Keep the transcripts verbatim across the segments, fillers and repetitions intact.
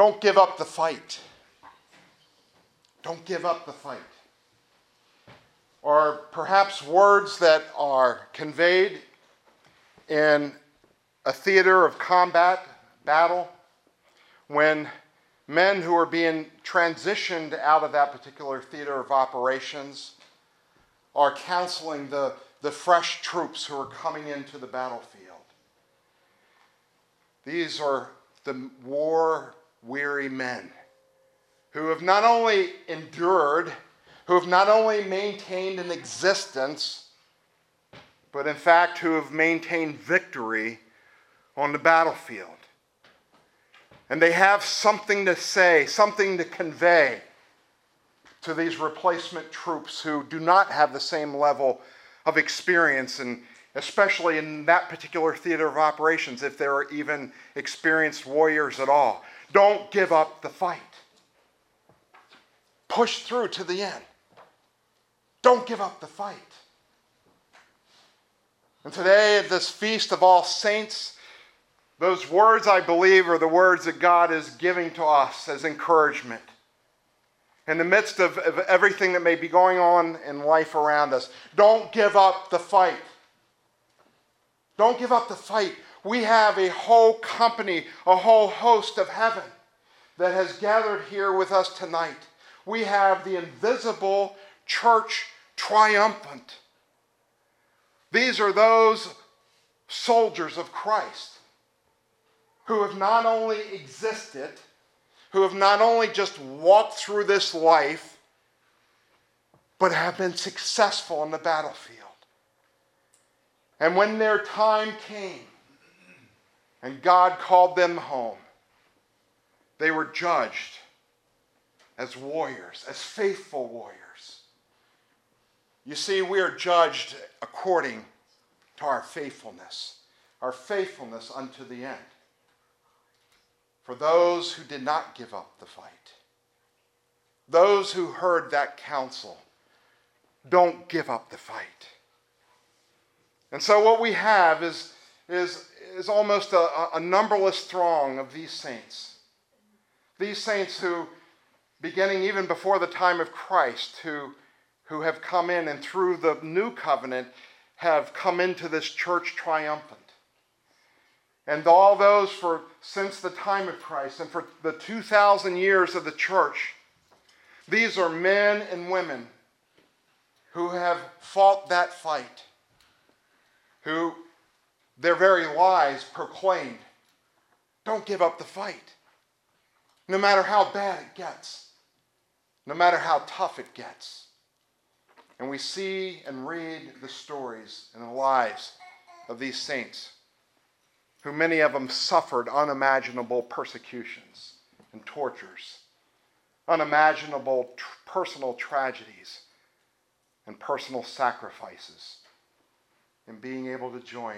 Don't give up the fight. Don't give up the fight. Or perhaps words that are conveyed in a theater of combat, battle, when men who are being transitioned out of that particular theater of operations are counseling the, the fresh troops who are coming into the battlefield. These are the war-weary men who have not only endured, who have not only maintained an existence, but in fact who have maintained victory on the battlefield. And they have something to say, something to convey to these replacement troops who do not have the same level of experience, and especially in that particular theater of operations, if there are even experienced warriors at all. Don't give up the fight. Push through to the end. Don't give up the fight. And today, at this Feast of All Saints, those words, I believe, are the words that God is giving to us as encouragement. In the midst of, of everything that may be going on in life around us, don't give up the fight. Don't give up the fight. We have a whole company, a whole host of heaven that has gathered here with us tonight. We have the invisible church triumphant. These are those soldiers of Christ who have not only existed, who have not only just walked through this life, but have been successful in the battlefield. And when their time came and God called them home, they were judged as warriors, as faithful warriors. You see, we are judged according to our faithfulness, our faithfulness unto the end. For those who did not give up the fight, those who heard that counsel, don't give up the fight. And so what we have is, is, is almost a, a numberless throng of these saints. These saints who, beginning even before the time of Christ, who, who have come in and through the new covenant have come into this church triumphant. And all those for since the time of Christ and for the two thousand years of the church, these are men and women who have fought that fight, who their very lives proclaimed, don't give up the fight. No matter how bad it gets, no matter how tough it gets. And we see and read the stories and the lives of these saints, who many of them suffered unimaginable persecutions and tortures, unimaginable tr- personal tragedies and personal sacrifices in being able to join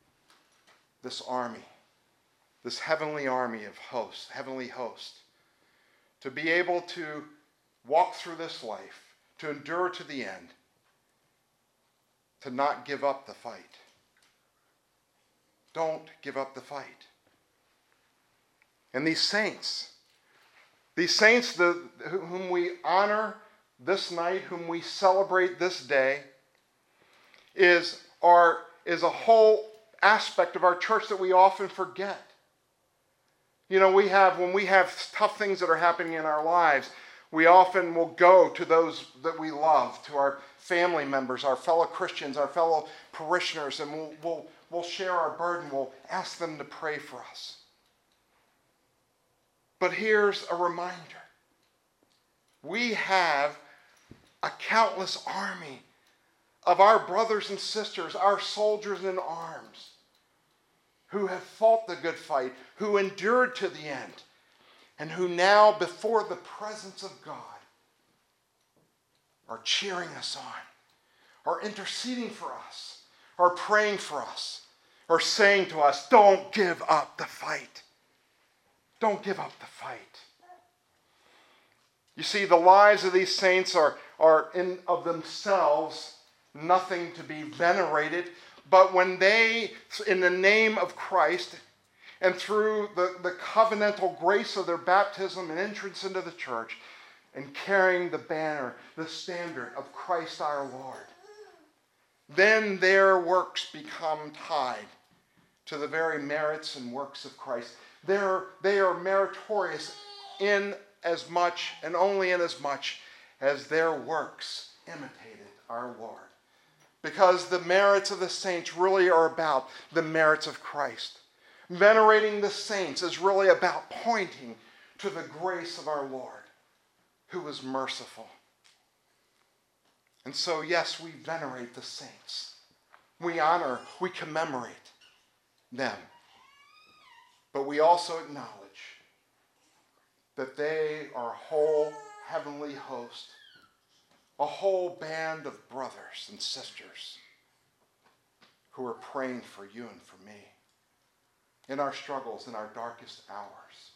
this army, this heavenly army of hosts, heavenly host, to be able to walk through this life, to endure to the end, to not give up the fight. Don't give up the fight. And these saints, these saints the, whom we honor this night, whom we celebrate this day, is, are, is a whole aspect of our church that we often forget. You know, we have, when we have tough things that are happening in our lives, we often will go to those that we love, to our family members, our fellow Christians, our fellow parishioners, and we'll, we'll, we'll share our burden. We'll ask them to pray for us. But here's a reminder. We have a countless army of our brothers and sisters, our soldiers in arms, who have fought the good fight, who endured to the end, and who now, before the presence of God, are cheering us on, are interceding for us, are praying for us, are saying to us, don't give up the fight. Don't give up the fight. You see, the lives of these saints are, are in of themselves nothing to be venerated, but when they, in the name of Christ, and through the, the covenantal grace of their baptism and entrance into the church, and carrying the banner, the standard of Christ our Lord. Then their works become tied to the very merits and works of Christ. They're, they are meritorious in as much and only in as much as their works imitated our Lord. Because the merits of the saints really are about the merits of Christ. Venerating the saints is really about pointing to the grace of our Lord, who was merciful. And so, yes, we venerate the saints. We honor, we commemorate them. But we also acknowledge that they are a whole heavenly host, a whole band of brothers and sisters who are praying for you and for me in our struggles, in our darkest hours,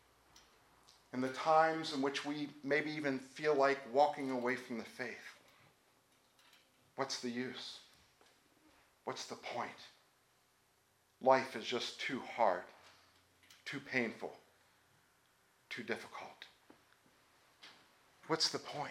in the times in which we maybe even feel like walking away from the faith. What's the use? What's the point? Life is just too hard, too painful, too difficult. What's the point?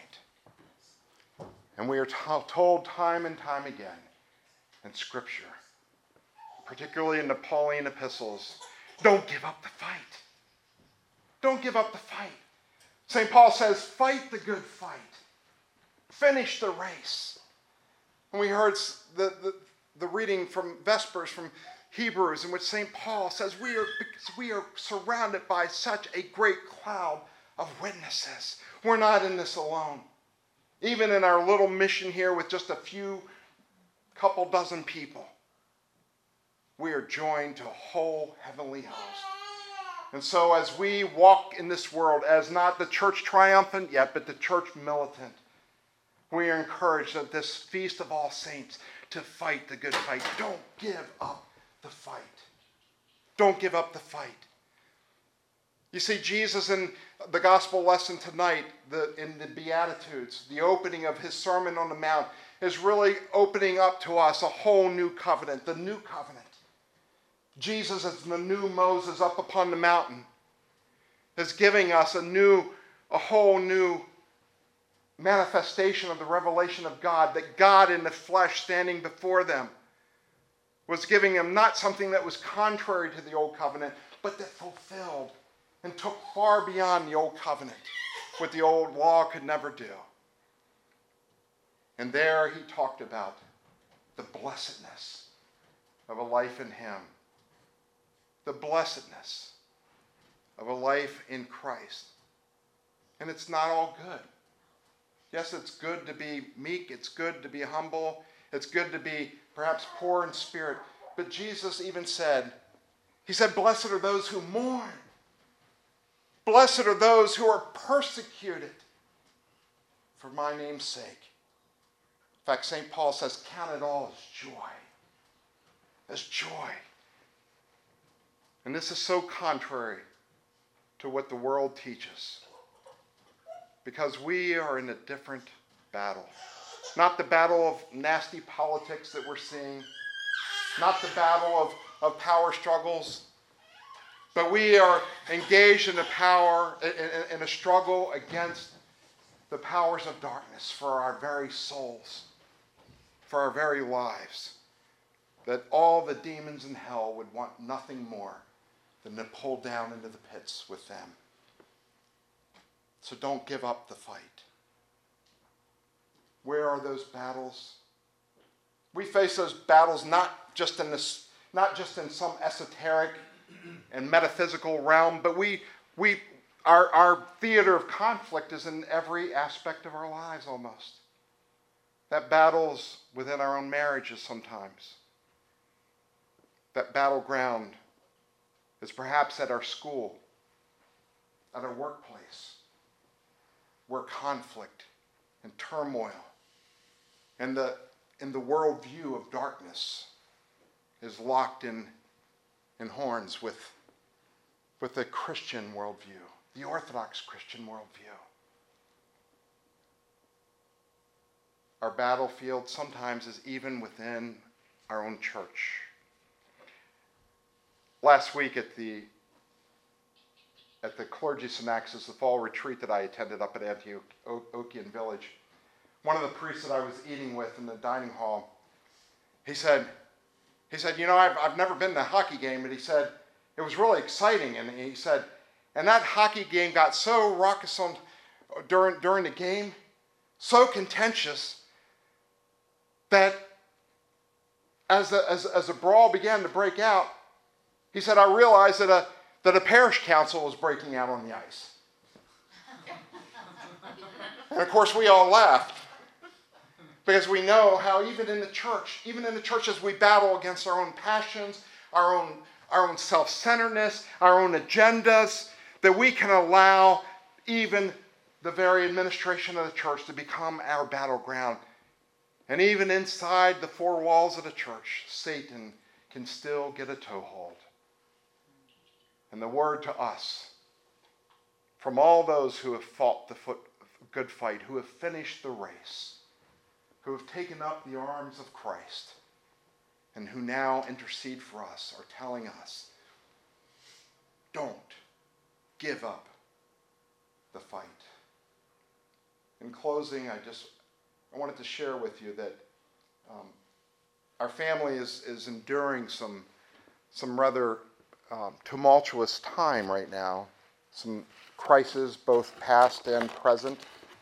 And we are t- told time and time again in Scripture, particularly in the Pauline epistles, don't give up the fight. Don't give up the fight. Saint Paul says, fight the good fight. Finish the race. And we heard the, the, the reading from Vespers from Hebrews, in which Saint Paul says, we are, because we are surrounded by such a great cloud of witnesses. We're not in this alone. Even in our little mission here with just a few, couple dozen people, we are joined to a whole heavenly host. And so as we walk in this world as not the church triumphant yet, but the church militant, we are encouraged at this Feast of All Saints to fight the good fight. Don't give up the fight. Don't give up the fight. You see, Jesus in the gospel lesson tonight, the, in the Beatitudes, the opening of his Sermon on the Mount, is really opening up to us a whole new covenant, the new covenant. Jesus as the new Moses up upon the mountain is giving us a new, a whole new manifestation of the revelation of God, that God in the flesh standing before them was giving them not something that was contrary to the old covenant, but that fulfilled and took far beyond the old covenant, what the old law could never do. And there he talked about the blessedness of a life in him, the blessedness of a life in Christ. And it's not all good. Yes, it's good to be meek. It's good to be humble. It's good to be perhaps poor in spirit. But Jesus even said, he said, blessed are those who mourn. Blessed are those who are persecuted for my name's sake. In fact, Saint Paul says, count it all as joy. As joy. And this is so contrary to what the world teaches. Because we are in a different battle. Not the battle of nasty politics that we're seeing. Not the battle of, of power struggles. But we are engaged in a power, in, in a struggle against the powers of darkness for our very souls, for our very lives. That all the demons in hell would want nothing more than to pull down into the pits with them. So don't give up the fight. Where are those battles? We face those battles not just in this, not just in some esoteric and metaphysical realm, but we we our our theater of conflict is in every aspect of our lives almost. That battles within our own marriages sometimes. That battleground is perhaps at our school, at our workplace, where conflict and turmoil and the, and the worldview of darkness is locked in, in horns with, with the Christian worldview, the Orthodox Christian worldview. Our battlefield sometimes is even within our own church. last week at the at the Clergy Synaxis, the fall retreat that I attended up at Antiochian Village, one of the priests that I was eating with in the dining hall, he said, he said, you know, I've, I've never been to a hockey game, but he said, it was really exciting. And he said, and that hockey game got so raucous on, during, during the game, so contentious, that as the, as, as the brawl began to break out, he said, I realized that a, that a parish council was breaking out on the ice. And of course we all laughed, because we know how even in the church, even in the church as we battle against our own passions, our own, our own self-centeredness, our own agendas, that we can allow even the very administration of the church to become our battleground. And even inside the four walls of the church, Satan can still get a toehold. And the word to us, from all those who have fought the foot, good fight, who have finished the race, who have taken up the arms of Christ, and who now intercede for us, are telling us, don't give up the fight. In closing, I just I wanted to share with you that um, our family is, is enduring some, some rather um, tumultuous time right now, some crises, both past and present.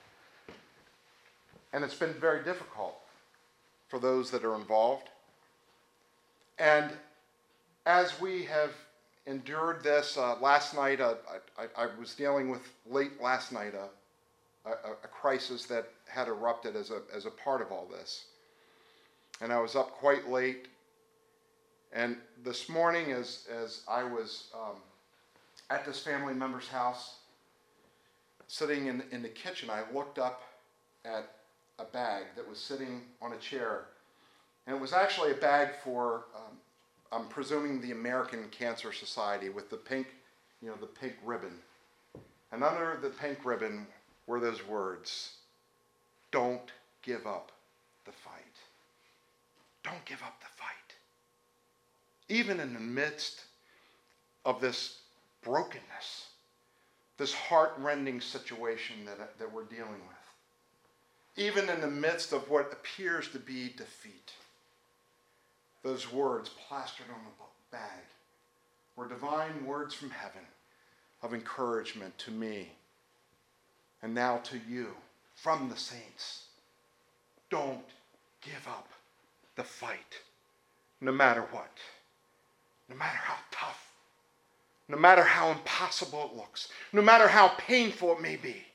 And it's been very difficult for those that are involved. And as we have endured this, uh, last night, uh, I, I, I was dealing with, late last night, uh, a, a crisis that had erupted as a, as a part of all this. And I was up quite late. And this morning, as, as I was um, at this family member's house, sitting in, in the kitchen, I looked up at a bag that was sitting on a chair. And it was actually a bag for, um, I'm presuming, the American Cancer Society, with the pink, you know, the pink ribbon. And under the pink ribbon were those words, don't give up the fight. Don't give up the fight. Even in the midst of this brokenness, this heart-rending situation that, that we're dealing with, even in the midst of what appears to be defeat, those words plastered on the bag were divine words from heaven of encouragement to me, and now to you, from the saints. Don't give up the fight, no matter what, no matter how tough, no matter how impossible it looks, no matter how painful it may be.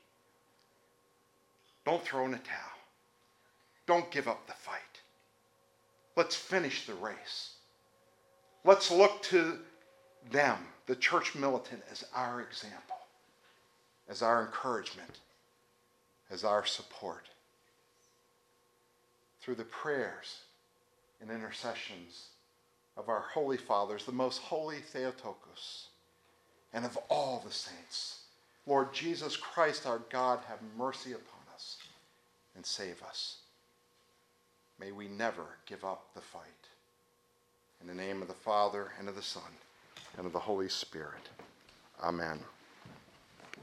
Don't throw in the towel. Don't give up the fight. Let's finish the race. Let's look to them, the church militant, as our example, as our encouragement, as our support. Through the prayers and intercessions of our holy fathers, the most holy Theotokos, and of all the saints, Lord Jesus Christ, our God, have mercy upon us and save us. May we never give up the fight. In the name of the Father, and of the Son, and of the Holy Spirit. Amen.